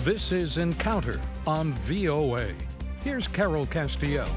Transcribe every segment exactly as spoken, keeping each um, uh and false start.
This is Encounter on V O A. Here's Carol Castiel.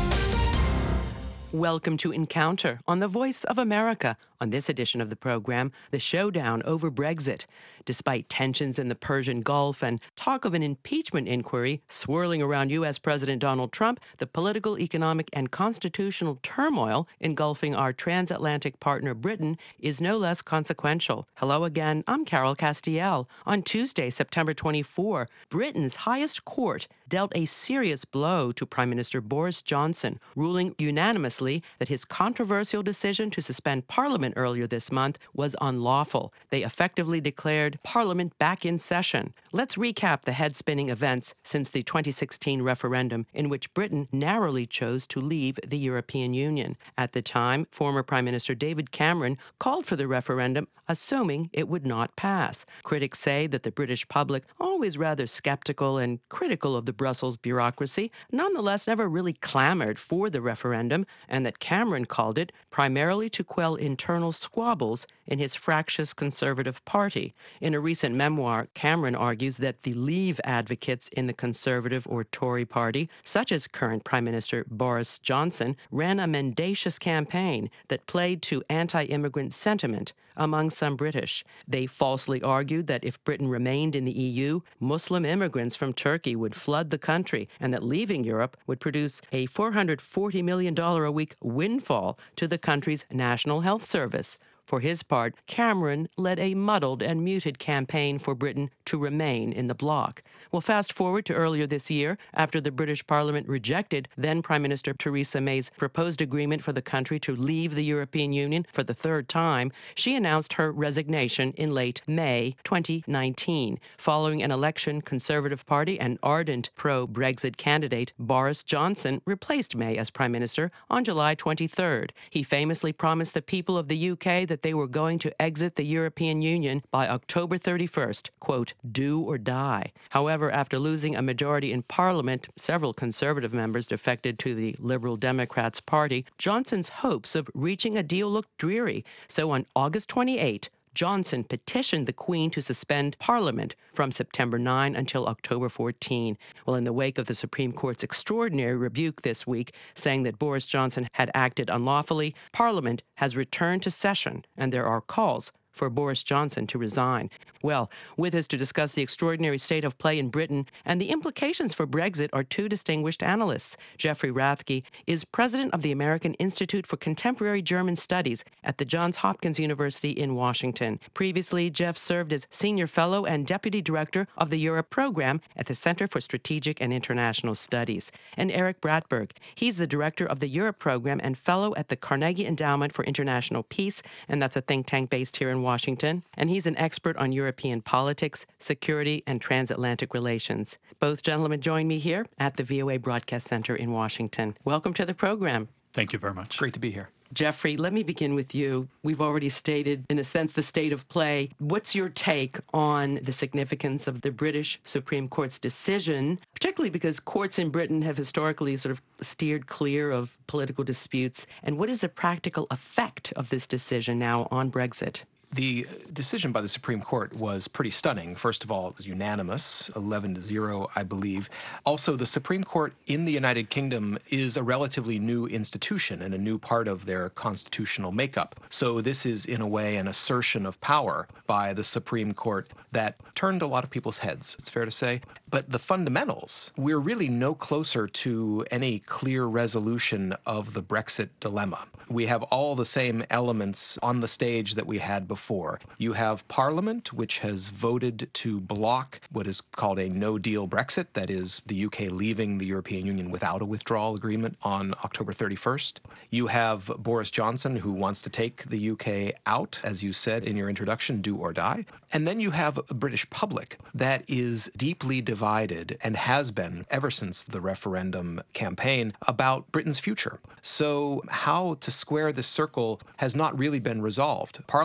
Welcome to Encounter on the Voice of America. On this edition of the program, the showdown over Brexit. Despite tensions in the Persian Gulf and talk of an impeachment inquiry swirling around U S. President Donald Trump, the political, economic, and constitutional turmoil engulfing our transatlantic partner Britain is no less consequential. Hello again, I'm Carol Castiel. On Tuesday, September twenty-fourth, Britain's highest court dealt a serious blow to Prime Minister Boris Johnson, ruling unanimously that his controversial decision to suspend Parliament earlier this month was unlawful. They effectively declared Parliament back in session. Let's recap the head-spinning events since the twenty sixteen referendum in which Britain narrowly chose to leave the European Union. At the time, former Prime Minister David Cameron called for the referendum, assuming it would not pass. Critics say that the British public, always rather skeptical and critical of the Brussels bureaucracy, nonetheless never really clamored for the referendum, and that Cameron called it primarily to quell internal squabbles in his fractious Conservative Party. In a recent memoir, Cameron argues that the Leave advocates in the Conservative or Tory party, such as current Prime Minister Boris Johnson, ran a mendacious campaign that played to anti-immigrant sentiment among some British. They falsely argued that if Britain remained in the E U, Muslim immigrants from Turkey would flood the country and that leaving Europe would produce a four hundred forty million dollars a week windfall to the country's National Health Service. For his part, Cameron led a muddled and muted campaign for Britain to remain in the bloc. Well, fast forward to earlier this year, after the British Parliament rejected then Prime Minister Theresa May's proposed agreement for the country to leave the European Union for the third time, she announced her resignation in late May twenty nineteen. Following an election, Conservative Party and ardent pro-Brexit candidate Boris Johnson replaced May as Prime Minister on July twenty-third. He famously promised the people of the U K that they were going to exit the European Union by October thirty-first, quote, do or die. However, after losing a majority in Parliament, several Conservative members defected to the Liberal Democrats Party, Johnson's hopes of reaching a deal looked dreary. So on August twenty-eighth, Johnson petitioned the Queen to suspend Parliament from September ninth until October fourteenth. Well, in the wake of the Supreme Court's extraordinary rebuke this week, saying that Boris Johnson had acted unlawfully, Parliament has returned to session, and there are calls for Boris Johnson to resign. Well, with us to discuss the extraordinary state of play in Britain and the implications for Brexit are two distinguished analysts. Jeffrey Rathke is president of the American Institute for Contemporary German Studies at the Johns Hopkins University in Washington. Previously, Jeff served as senior fellow and deputy director of the Europe program at the Center for Strategic and International Studies. And Eric Bratberg, he's the director of the Europe program and fellow at the Carnegie Endowment for International Peace, and that's a think tank based here in Washington, and he's an expert on European politics, security, and transatlantic relations. Both gentlemen join me here at the V O A Broadcast Center in Washington. Welcome to the program. Thank you very much. Great to be here. Jeffrey, let me begin with you. We've already stated, in a sense, the state of play. What's your take on the significance of the British Supreme Court's decision, particularly because courts in Britain have historically sort of steered clear of political disputes? And what is the practical effect of this decision now on Brexit? The decision by the Supreme Court was pretty stunning. First of all, it was unanimous, eleven to zero, I believe. Also, the Supreme Court in the United Kingdom is a relatively new institution and a new part of their constitutional makeup. So this is, in a way, an assertion of power by the Supreme Court that turned a lot of people's heads, it's fair to say. But the fundamentals, we're really no closer to any clear resolution of the Brexit dilemma. We have all the same elements on the stage that we had before. You have Parliament, which has voted to block what is called a no-deal Brexit, that is, the U K leaving the European Union without a withdrawal agreement on October thirty-first. You have Boris Johnson, who wants to take the U K out, as you said in your introduction, do or die. And then you have a British public that is deeply divided and has been ever since the referendum campaign about Britain's future. So how to square this circle has not really been resolved. Parliament can't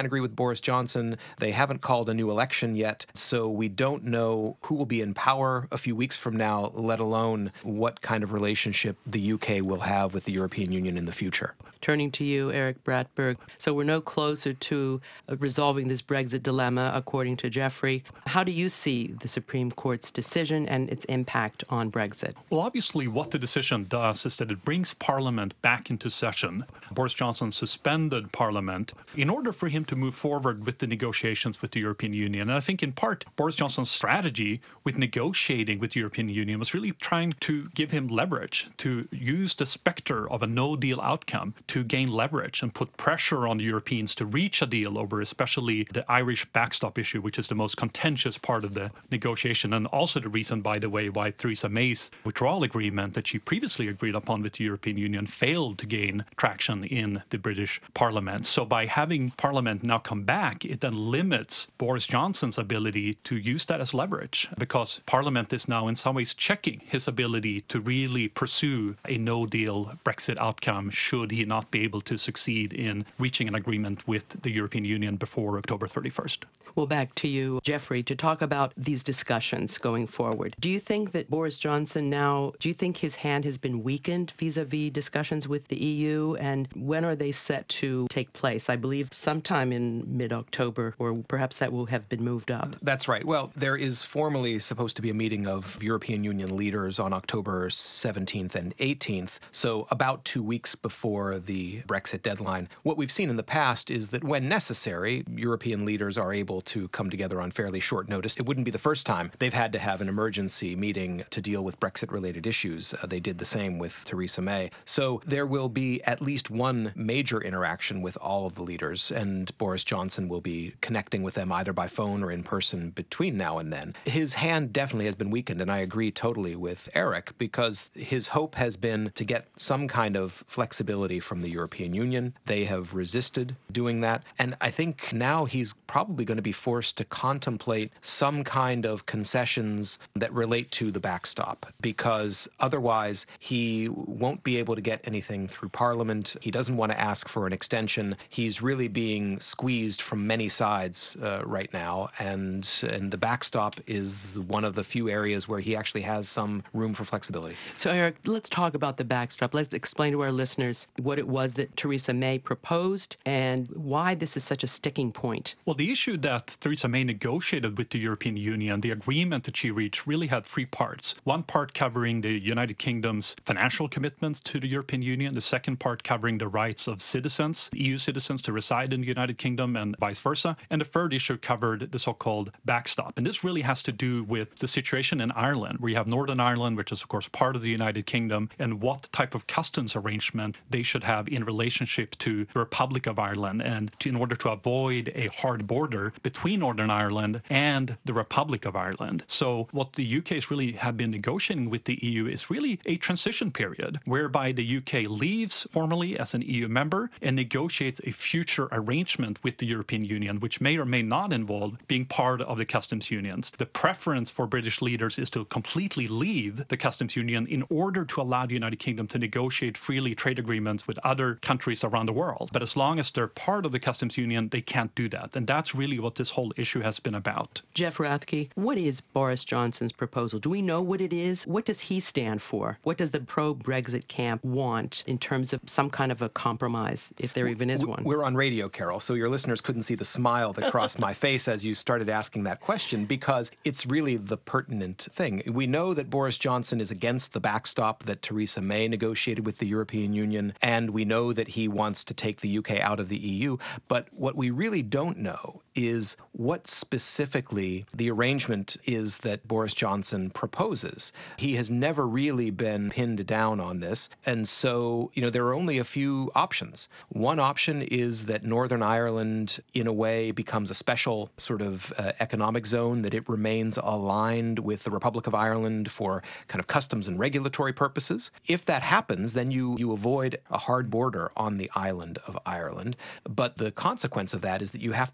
agree with Boris Johnson. They haven't called a new election yet, so we don't know who will be in power a few weeks from now, let alone what kind of relationship the U K will have with the European Union in the future. Turning to you, Eric Bratberg. So we're no closer to uh, resolving this Brexit dilemma, according to Jeffrey. How do you see the Supreme Court's decision and its impact on Brexit? Well, obviously, what the decision does is that it brings Parliament back into session. Boris Johnson suspended Parliament in order for him to move forward with the negotiations with the European Union. And I think, in part, Boris Johnson's strategy with negotiating with the European Union was really trying to give him leverage, to use the specter of a no-deal outcome to gain leverage and put pressure on the Europeans to reach a deal over especially the Irish backstop issue, which is the most contentious part of the negotiation, and also the reason, by the way, why Theresa May's withdrawal agreement that she previously agreed upon with the European Union failed to gain traction in the British Parliament. So by having Parliament now come back, it then limits Boris Johnson's ability to use that as leverage, because Parliament is now in some ways checking his ability to really pursue a no-deal Brexit outcome should he not be able to succeed in reaching an agreement with the European Union before October thirty-first. Well, back to you, Jeffrey, to talk about these discussions going forward. Do you think that Boris Johnson now, do you think his hand has been weakened vis-a-vis discussions with the E U? And when are they set to take place? I believe sometime in mid-October, or perhaps that will have been moved up. That's right. Well, there is formally supposed to be a meeting of European Union leaders on October seventeenth and eighteenth, so about two weeks before the Brexit deadline. What we've seen in the past is that when necessary, European leaders are able to come together on fairly short notice. It wouldn't be the first time they've had to have an emergency meeting to deal with Brexit-related issues. Uh, they did the same with Theresa May. So there will be at least one major interaction with all of the leaders, and Boris Johnson will be connecting with them either by phone or in person between now and then. His hand definitely has been weakened, and I agree totally with Eric, because his hope has been to get some kind of flexibility from the European Union. They have resisted doing that, and I think now he's probably going to be forced to contemplate some kind of concessions that relate to the backstop, because otherwise he won't be able to get anything through Parliament. He doesn't want to ask for an extension. He's really being squeezed from many sides uh, right now, and and the backstop is one of the few areas where he actually has some room for flexibility. So, Eric, let's talk about the backstop. Let's explain to our listeners what it was that Theresa May proposed and why this is such a sticking point. Well, the issue that Theresa May negotiated with the European Union, the agreement that she reached, really had three parts. One part covering the United Kingdom's financial commitments to the European Union, the second part covering the rights of citizens, E U citizens, to reside in the United Kingdom and vice versa, and the third issue covered the so-called backstop. And this really has to do with the situation in Ireland, where you have Northern Ireland, which is, of course, part of the United Kingdom, and what type of customs arrangement they should have in relationship to the Republic of Ireland, and to, in order to avoid a hard border between Northern Ireland and the Republic of Ireland. So what the U K has really have been negotiating with the E U is really a transition period, whereby the U K leaves formally as an E U member and negotiates a future arrangement with the European Union, which may or may not involve being part of the customs unions. The preference for British leaders is to completely leave the customs union in order to allow the United Kingdom to negotiate freely trade agreements with other countries around the world. But as long as they're part of the customs union, they can't do that. And that's really what this whole issue has been about. Jeff Rathke, what is Boris Johnson's proposal? Do we know what it is? What does he stand for? What does the pro-Brexit camp want in terms of some kind of a compromise, if there even is one? We're on radio, Carol, so your listeners couldn't see the smile that crossed my face as you started asking that question, because it's really the pertinent thing. We know that Boris Johnson is against the backstop that Theresa May negotiated with the European Union, and we know that he wants to take the U K out of the E U. But what we really don't know is what specifically the arrangement is that Boris Johnson proposes. He has never really been pinned down on this, and so, you know, there are only a few options. One option is that Northern Ireland, in a way, becomes a special sort of uh, economic zone, that it remains aligned with the Republic of Ireland for kind of customs and regulatory purposes. If that happens, then you, you avoid a hard border on the island of Ireland, but the consequence of that is that you have to have a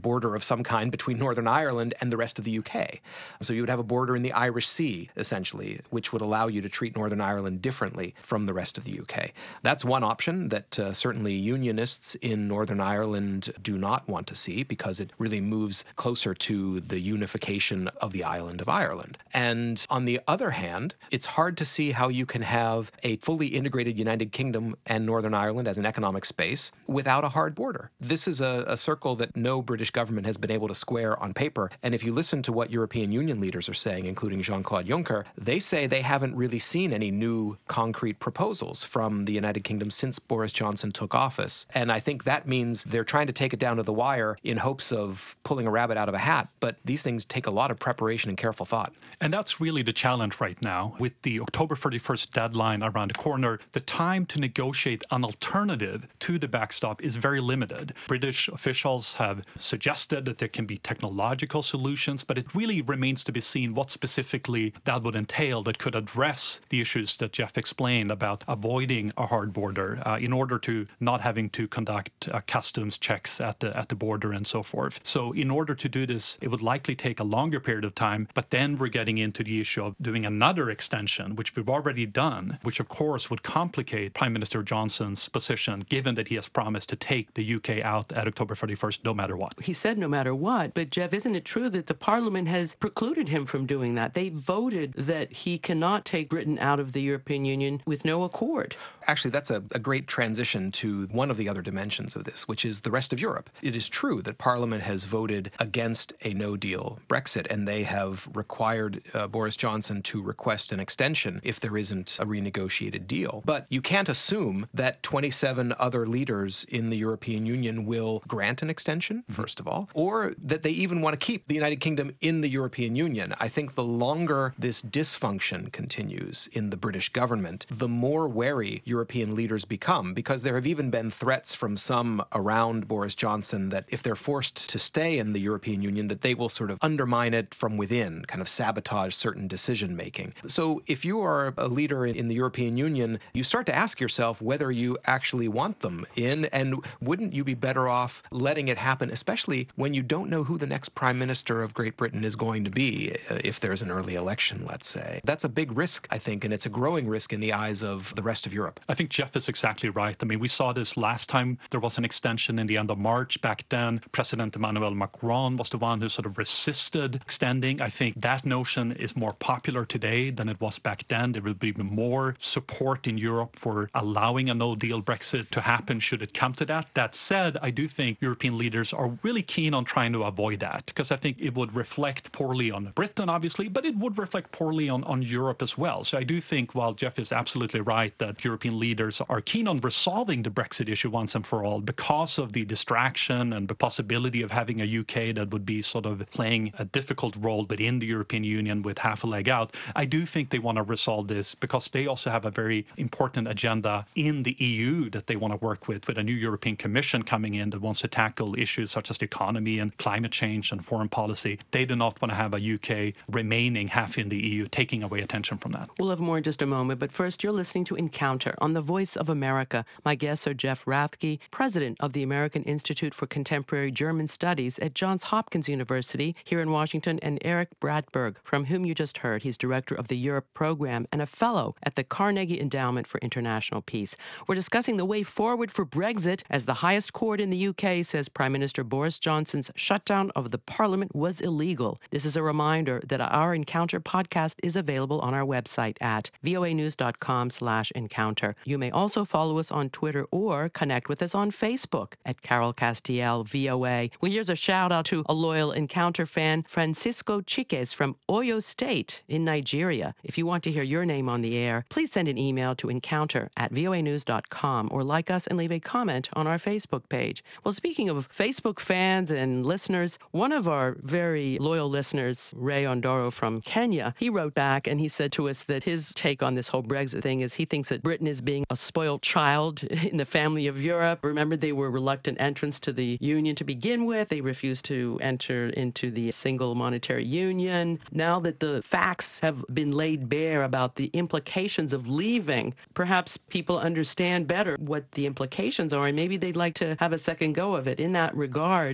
border of some kind between Northern Ireland and the rest of the U K. So you would have a border in the Irish Sea, essentially, which would allow you to treat Northern Ireland differently from the rest of the U K. That's one option that uh, certainly unionists in Northern Ireland do not want to see, because it really moves closer to the unification of the island of Ireland. And on the other hand, it's hard to see how you can have a fully integrated United Kingdom and Northern Ireland as an economic space without a hard border. This is a, a circle that no British government has been able to square on paper. And if you listen to what European Union leaders are saying, including Jean-Claude Juncker, they say they haven't really seen any new concrete proposals from the United Kingdom since Boris Johnson took office. And I think that means they're trying to take it down to the wire in hopes of pulling a rabbit out of a hat. But these things take a lot of preparation and careful thought. And that's really the challenge right now. With the October thirty-first deadline around the corner, the time to negotiate an alternative to the backstop is very limited. British officials have suggested that there can be technological solutions, but it really remains to be seen what specifically that would entail that could address the issues that Jeff explained about avoiding a hard border uh, in order to not having to conduct uh, customs checks at the at the border and so forth. So in order to do this, it would likely take a longer period of time, but then we're getting into the issue of doing another extension, which we've already done, which of course would complicate Prime Minister Johnson's position, given that he has promised to take the U K out at October thirty-first no matter what. He said no matter what, but Jeff, isn't it true that the Parliament has precluded him from doing that? They voted that he cannot take Britain out of the European Union with no accord. Actually, that's a, a great transition to one of the other dimensions of this, which is the rest of Europe. It is true that Parliament has voted against a no-deal Brexit, and they have required uh, Boris Johnson to request an extension if there isn't a renegotiated deal. But you can't assume that twenty-seven other leaders in the European Union will grant an extension, first of all, or that they even want to keep the United Kingdom in the European Union. I think the longer this dysfunction continues in the British government, the more wary European leaders become, because there have even been threats from some around Boris Johnson that if they're forced to stay in the European Union, that they will sort of undermine it from within, kind of sabotage certain decision-making. So if you are a leader in the European Union, you start to ask yourself whether you actually want them in, and wouldn't you be better off letting it happen, especially when you don't know who the next Prime Minister of Great Britain is going to be if there's an early election, let's say. That's a big risk, I think, and it's a growing risk in the eyes of the rest of Europe. I think Jeff is exactly right. I mean, we saw this last time there was an extension in the end of March. Back then, President Emmanuel Macron was the one who sort of resisted extending. I think that notion is more popular today than it was back then. There will be more support in Europe for allowing a no-deal Brexit to happen should it come to that. That said, I do think European leaders are really keen on trying to avoid that, because I think it would reflect poorly on Britain, obviously, but it would reflect poorly on, on Europe as well. So I do think, while Jeff is absolutely right that European leaders are keen on resolving the Brexit issue once and for all because of the distraction and the possibility of having a U K that would be sort of playing a difficult role within the European Union with half a leg out, I do think they want to resolve this because they also have a very important agenda in the E U that they want to work with, with a new European Commission coming in that wants to tackle issues such as the economy and climate change and foreign policy. They do not want to have a U K remaining half in the E U, taking away attention from that. We'll have more in just a moment, but first you're listening to Encounter on the Voice of America. My guests are Jeff Rathke, president of the American Institute for Contemporary German Studies at Johns Hopkins University here in Washington, and Eric Bradberg, from whom you just heard. He's director of the Europe program and a fellow at the Carnegie Endowment for International Peace. We're discussing the way forward for Brexit as the highest court in the U K says Prime Minister Boris Johnson's shutdown of the Parliament was illegal. This is a reminder that our Encounter podcast is available on our website at voanews.com slash encounter. You may also follow us on Twitter or connect with us on Facebook at Carol Castiel V O A. Well, here's a shout out to a loyal Encounter fan, Francisco Chiques from Oyo State in Nigeria. If you want to hear your name on the air, please send an email to encounter at voanews dot com or like us and leave a comment on our Facebook page. Well, speaking of Facebook fans and listeners, one of our very loyal listeners, Ray Ondoro from Kenya, he wrote back and he said to us that his take on this whole Brexit thing is he thinks that Britain is being a spoiled child in the family of Europe. Remember, they were reluctant entrants to the Union to begin with. They refused to enter into the single monetary union. Now that the facts have been laid bare about the implications of leaving, perhaps people understand better what the implications are, and maybe they'd like to have a second go of it. In that regard,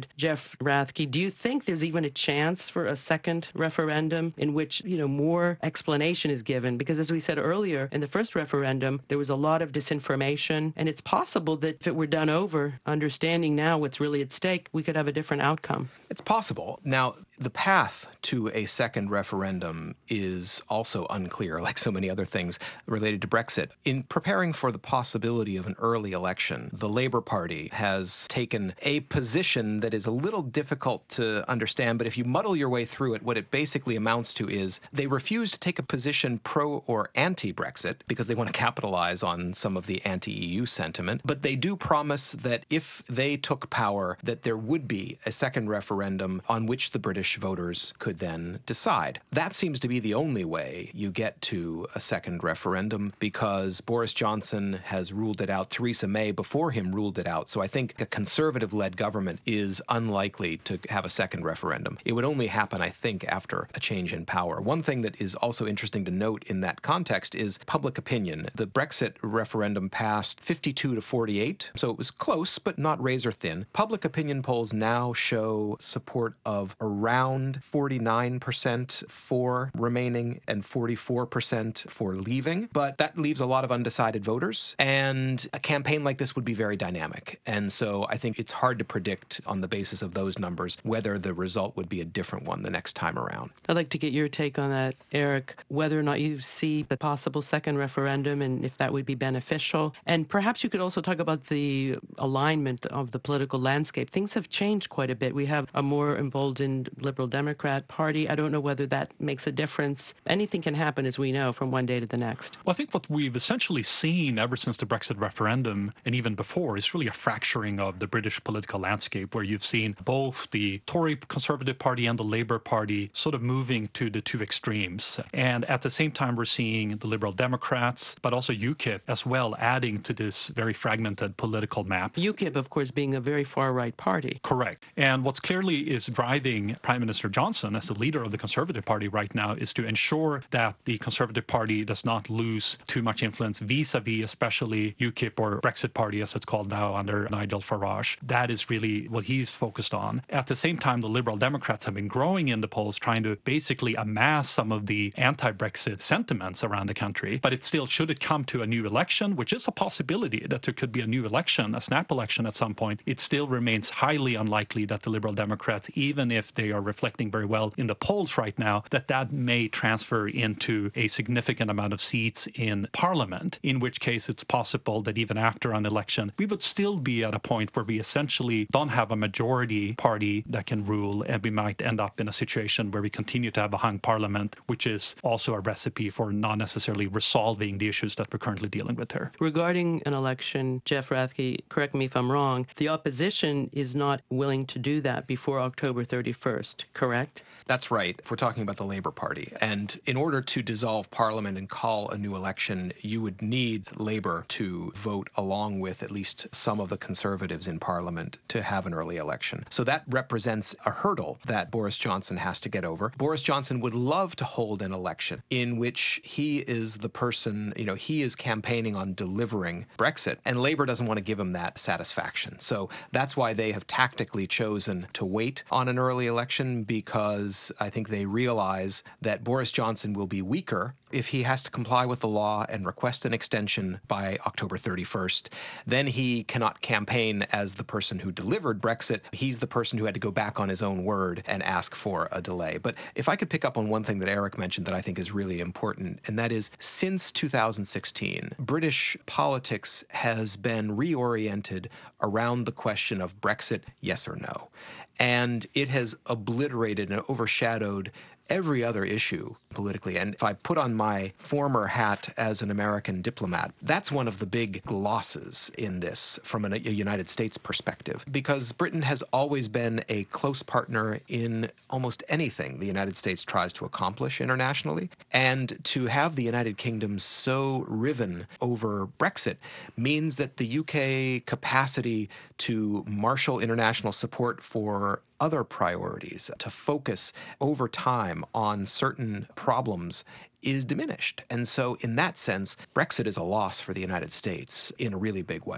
forward. Jeff Rathke, do you think there's even a chance for a second referendum in which, you know, more explanation is given? Because as we said earlier, in the first referendum, there was a lot of disinformation, and it's possible that if it were done over, understanding now what's really at stake, we could have a different outcome. It's possible. Now, the path to a second referendum is also unclear, like so many other things related to Brexit. In preparing for the possibility of an early election, the Labour Party has taken a position that is a little difficult to understand, but if you muddle your way through it, what it basically amounts to is they refuse to take a position pro or anti-Brexit because they want to capitalize on some of the anti-E U sentiment, but they do promise that if they took power, that there would be a second referendum on which the British voters could then decide. That seems to be the only way you get to a second referendum because Boris Johnson has ruled it out. Theresa May before him ruled it out. So I think a conservative-led government is unlikely to have a second referendum. It would only happen, I think, after a change in power. One thing that is also interesting to note in that context is public opinion. The Brexit referendum passed fifty-two to forty-eight, so it was close, but not razor thin. Public opinion polls now show support of around forty-nine percent for remaining and forty-four percent for leaving, but that leaves a lot of undecided voters, and a campaign like this would be very dynamic. And so I think it's hard to predict on the basis of those numbers whether the result would be a different one the next time around. I'd like to get your take on that, Eric, whether or not you see the possible second referendum and if that would be beneficial. And perhaps you could also talk about the alignment of the political landscape. Things have changed quite a bit. We have a more emboldened Liberal Democrat Party. I don't know whether that makes a difference. Anything can happen, as we know, from one day to the next. Well, I think what we've essentially seen ever since the Brexit referendum and even before is really a fracturing of the British political landscape, where you've seen both the Tory Conservative Party and the Labour Party sort of moving to the two extremes. And at the same time, we're seeing the Liberal Democrats, but also UKIP as well, adding to this very fragmented political map. UKIP, of course, being a very far-right party. Correct. And what's clearly is driving Prime Minister Johnson as the leader of the Conservative Party right now is to ensure that the Conservative Party does not lose too much influence vis-a-vis especially UKIP, or Brexit Party as it's called now under Nigel Farage. That is really what he's focused on. At the same time, the Liberal Democrats have been growing in the polls, trying to basically amass some of the anti-Brexit sentiments around the country. But it still, should it come to a new election, which is a possibility that there could be a new election, a snap election at some point, it still remains highly unlikely that the Liberal Democrats, even if they are reflecting very well in the polls right now, that that may transfer into a significant amount of seats in Parliament, in which case it's possible that even after an election, we would still be at a point where we essentially don't have a majority party that can rule, and we might end up in a situation where we continue to have a hung Parliament, which is also a recipe for not necessarily resolving the issues that we're currently dealing with here. Regarding an election, Jeff Rathke, correct me if I'm wrong, the opposition is not willing to do that before October thirty-first, correct? That's right, if we're talking about the Labour Party. And in order to dissolve Parliament and call a new election, you would need Labour to vote along with at least some of the Conservatives in Parliament to have an early election. So that represents a hurdle that Boris Johnson has to get over. Boris Johnson would love to hold an election in which he is the person, you know, he is campaigning on delivering Brexit, and Labour doesn't want to give him that satisfaction. So that's why they have tactically chosen to wait on an early election, because I think they realize that Boris Johnson will be weaker if he has to comply with the law and request an extension by October thirty-first. Then he cannot campaign as the person who delivered Brexit. He's the person who had to go back on his own word and ask for a delay. But if I could pick up on one thing that Eric mentioned that I think is really important, and that is, since two thousand sixteen, British politics has been reoriented around the question of Brexit, yes or no. And it has obliterated and overshadowed every other issue politically. And if I put on my former hat as an American diplomat, that's one of the big losses in this from a United States perspective, because Britain has always been a close partner in almost anything the United States tries to accomplish internationally. And to have the United Kingdom so riven over Brexit means that the U K capacity to marshal international support for other priorities, to focus over time on certain problems, is diminished. And so in that sense, Brexit is a loss for the United States in a really big way.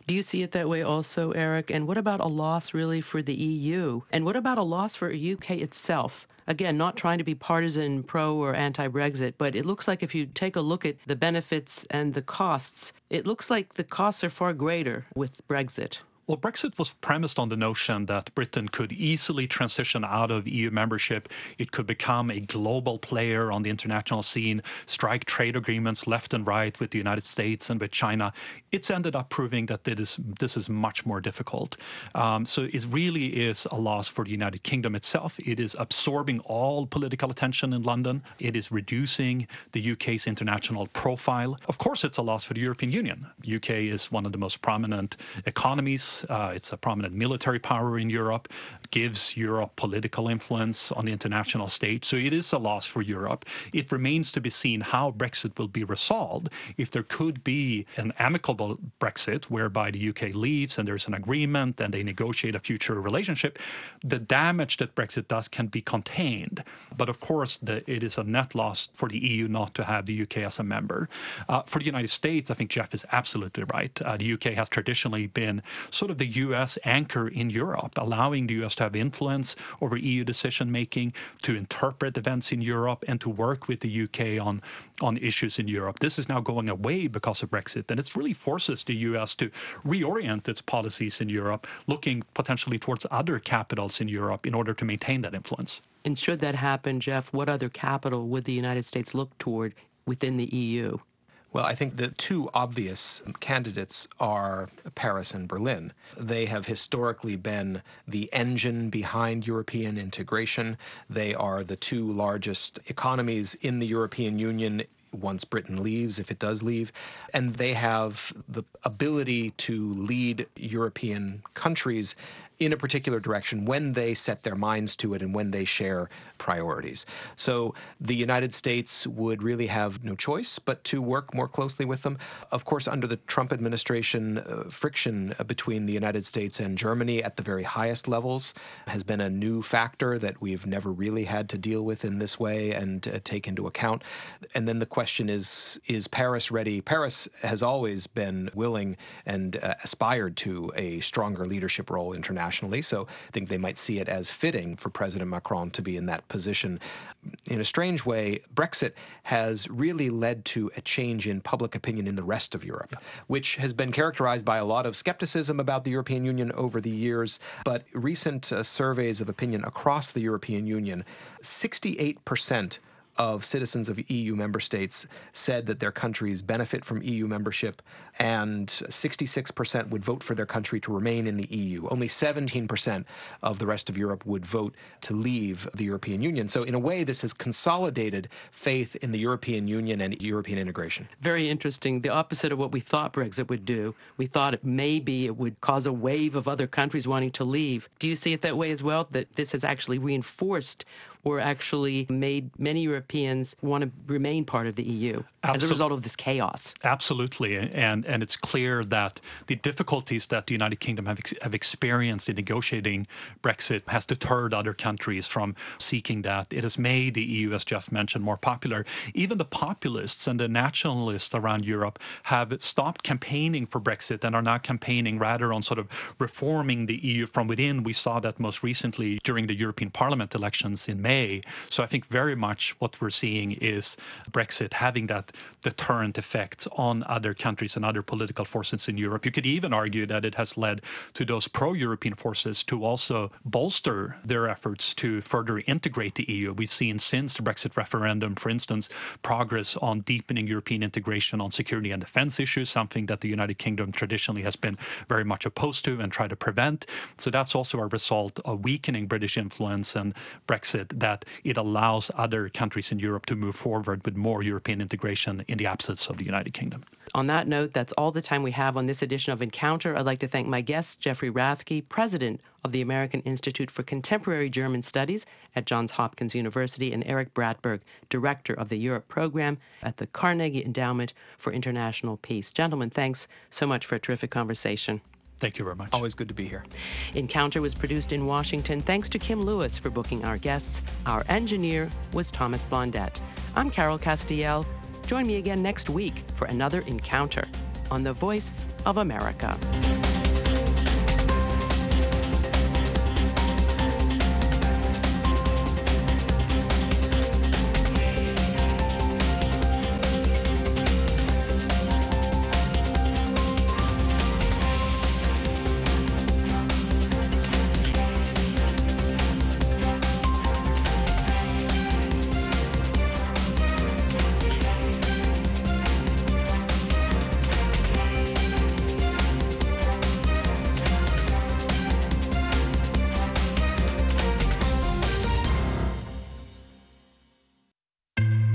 Do you see it that way also, Eric? And what about a loss really for the E U? And what about a loss for U K itself? Again, not trying to be partisan, pro or anti-Brexit, but it looks like if you take a look at the benefits and the costs, it looks like the costs are far greater with Brexit. Well, Brexit was premised on the notion that Britain could easily transition out of E U membership. It could become a global player on the international scene, strike trade agreements left and right with the United States and with China. It's ended up proving that it is, this is much more difficult. Um, so it really is a loss for the United Kingdom itself. It is absorbing all political attention in London. It is reducing the U K's international profile. Of course, it's a loss for the European Union. U K is one of the most prominent economies. Uh, it's a prominent military power in Europe, gives Europe political influence on the international stage. So it is a loss for Europe. It remains to be seen how Brexit will be resolved. If there could be an amicable Brexit whereby the U K leaves and there's an agreement and they negotiate a future relationship, the damage that Brexit does can be contained. But of course, the, it is a net loss for the E U not to have the U K as a member. Uh, for the United States, I think Jeff is absolutely right. Uh, the U K has traditionally been sort of the U S anchor in Europe, allowing the U S to have influence over E U decision-making, to interpret events in Europe, and to work with the U K on, on issues in Europe. This is now going away because of Brexit, and it really forces the U S to reorient its policies in Europe, looking potentially towards other capitals in Europe in order to maintain that influence. And should that happen, Jeff, what other capital would the United States look toward within the E U? Well, I think the two obvious candidates are Paris and Berlin. They have historically been the engine behind European integration. They are the two largest economies in the European Union once Britain leaves, if it does leave, and they have the ability to lead European countries in a particular direction when they set their minds to it and when they share priorities. So the United States would really have no choice but to work more closely with them. Of course, under the Trump administration, uh, friction between the United States and Germany at the very highest levels has been a new factor that we've never really had to deal with in this way and uh, take into account. And then the question is, is Paris ready? Paris has always been willing and uh, aspired to a stronger leadership role internationally. Nationally, so I think they might see it as fitting for President Macron to be in that position. In a strange way, Brexit has really led to a change in public opinion in the rest of Europe, which has been characterized by a lot of skepticism about the European Union over the years. But recent uh, surveys of opinion across the European Union, sixty-eight percent of citizens of E U member states said that their countries benefit from E U membership, and sixty-six percent would vote for their country to remain in the E U. Only seventeen percent of the rest of Europe would vote to leave the European Union. So in a way, this has consolidated faith in the European Union and European integration. Very interesting. The opposite of what we thought Brexit would do. We thought it maybe it would cause a wave of other countries wanting to leave. Do you see it that way as well, that this has actually reinforced or actually made many Europeans want to remain part of the E U Absol- as a result of this chaos? Absolutely. And and it's clear that the difficulties that the United Kingdom have, ex- have experienced in negotiating Brexit has deterred other countries from seeking that. It has made the E U, as Jeff mentioned, more popular. Even the populists and the nationalists around Europe have stopped campaigning for Brexit and are now campaigning rather on sort of reforming the E U from within. We saw that most recently during the European Parliament elections in May. So I think very much what we're seeing is Brexit having that deterrent effect on other countries and other political forces in Europe. You could even argue that it has led to those pro-European forces to also bolster their efforts to further integrate the E U. We've seen since the Brexit referendum, for instance, progress on deepening European integration on security and defense issues, something that the United Kingdom traditionally has been very much opposed to and try to prevent. So that's also a result of weakening British influence and Brexit, that it allows other countries in Europe to move forward with more European integration in the absence of the United Kingdom. On that note, that's all the time we have on this edition of Encounter. I'd like to thank my guests, Jeffrey Rathke, president of the American Institute for Contemporary German Studies at Johns Hopkins University, and Eric Bratberg, director of the Europe program at the Carnegie Endowment for International Peace. Gentlemen, thanks so much for a terrific conversation. Thank you very much. Always good to be here. Encounter was produced in Washington. Thanks to Kim Lewis for booking our guests. Our engineer was Thomas Blondette. I'm Carol Castiel. Join me again next week for another Encounter. on the Voice of America.